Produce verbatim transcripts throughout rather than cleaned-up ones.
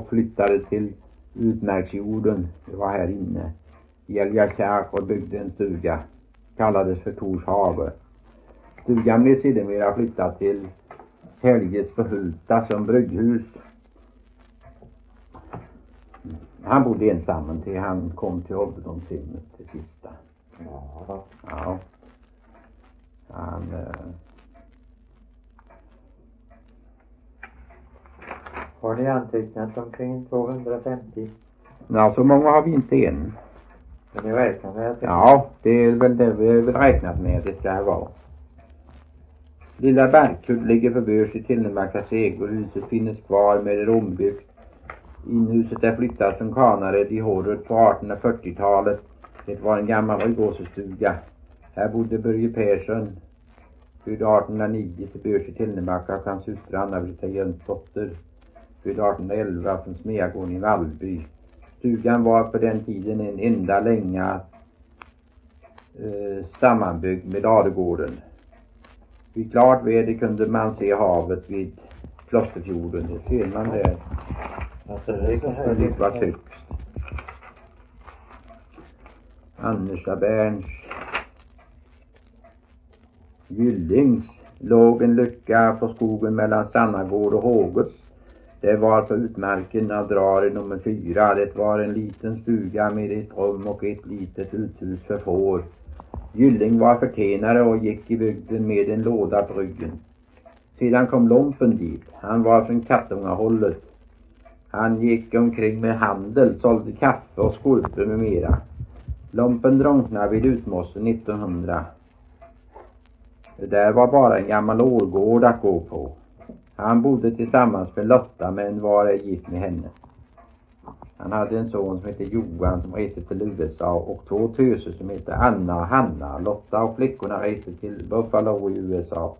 flyttade till utmärksjorden. Det var här inne i Älgarkärk och byggde en stuga. Kallades för Torshave. Stugan blev sedermera flyttad till Helges förhulta som brygghus. Han bodde ensam till han kom till ålderdomshemmet till sista. Ja. Ja. Han... Eh... Har ni antecknat omkring tvåhundrafemtio? Ja, så många har vi inte än. Men ni räknar med att det... Ja, det är väl det vi har väl räknat med att det ska vara. Lilla Bergkull ligger för börs i Tillnämarkas ägor. Huset finnes kvar med det ombyggt. Inhuset är flyttat från Kanared i Hårut på artonhundrafyrtiotalet. Det var en gammal rygåsestuga. Här bodde Börje Persson. Född artonhundranio till börs i Tillnämarka och hans hustru Anna-Brita Jönsdotter. Född artonhundraelva från Smeagården i Vallby. Stugan var på den tiden en enda länga eh, sammanbyggd med Adegården. Vid klart väder kunde man se havet vid Klosterfjorden. Det ser man där. Alltså det är så här. Det var högst. Annersaberns Gyllings låg en lucka på skogen mellan Sannagård och Håges. Det var på utmarken av Drare nummer fyra. Det var en liten stuga med ett rum och ett litet uthus för får. Gylling var förtenare och gick i bygden med en låda på ryggen. Sedan kom Lompen dit. Han var från Kattungahållet. Han gick omkring med handel, sålde kaffe och skorpor med mera. Lompen drunknade vid Utmossen nittonhundra. Det där var bara en gammal årgård att gå på. Han bodde tillsammans med Lotta men var ej gift med henne. Han hade en son som hette Johan som reste till U S A och två töser som hette Anna och Hanna. Lotta och flickorna reste till Buffalo i U S A.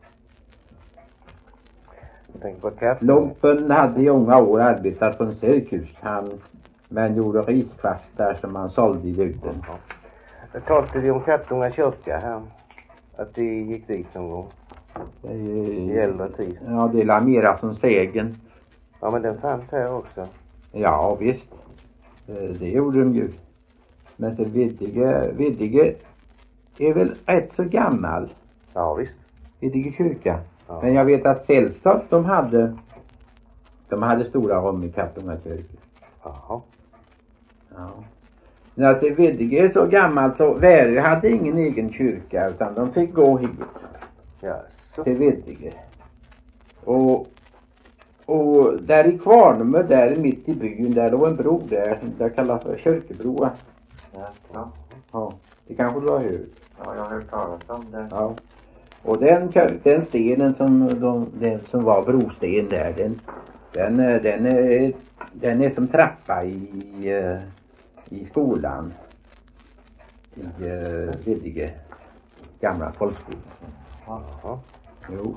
Lompen hade i unga år arbetat på en cirkus. Han men gjorde riskvastar som han sålde i bygden. Jag talade vi om Kattunga kyrka här. Att det gick dit någon gång. Det I äldre tid. Ja, det är mera som sägen. Ja, men den fanns här också. Ja, visst. Det gjorde de ju. Men så Viddige, Viddige är väl rätt så gammal. Ja, visst. Viddige kyrka. Ja. Men jag vet att Sällskap, de hade de hade stora rum i Kattunga kyrka. Jaha. Ja. Men alltså Viddige är så gammal så Värö hade ingen egen kyrka utan de fick gå hit. Ja, så. Till Viddige. Och Och där i Kvarnum, där mitt i byn, där låg en bro där, där kallas för Kyrkebroa. Ja, ja. Ja, det kanske du har hört. Ja, jag har hört talas om det. Ja. Och den, den stenen som, de, den som var brosten där, den, den, den, är, den är som trappa i, i skolan. I uh, Viddige, gamla folkskolan. Jaha. Jo.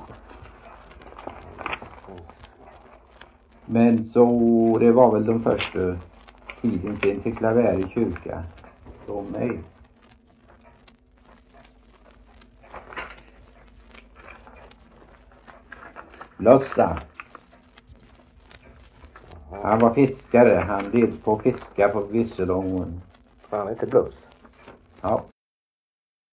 Men så det var väl de första tiden sen fick Laveri kyrka från mig. Lossa. Han var fiskare. Han levde på fiska på Visselången. Han heter Bluss. Ja.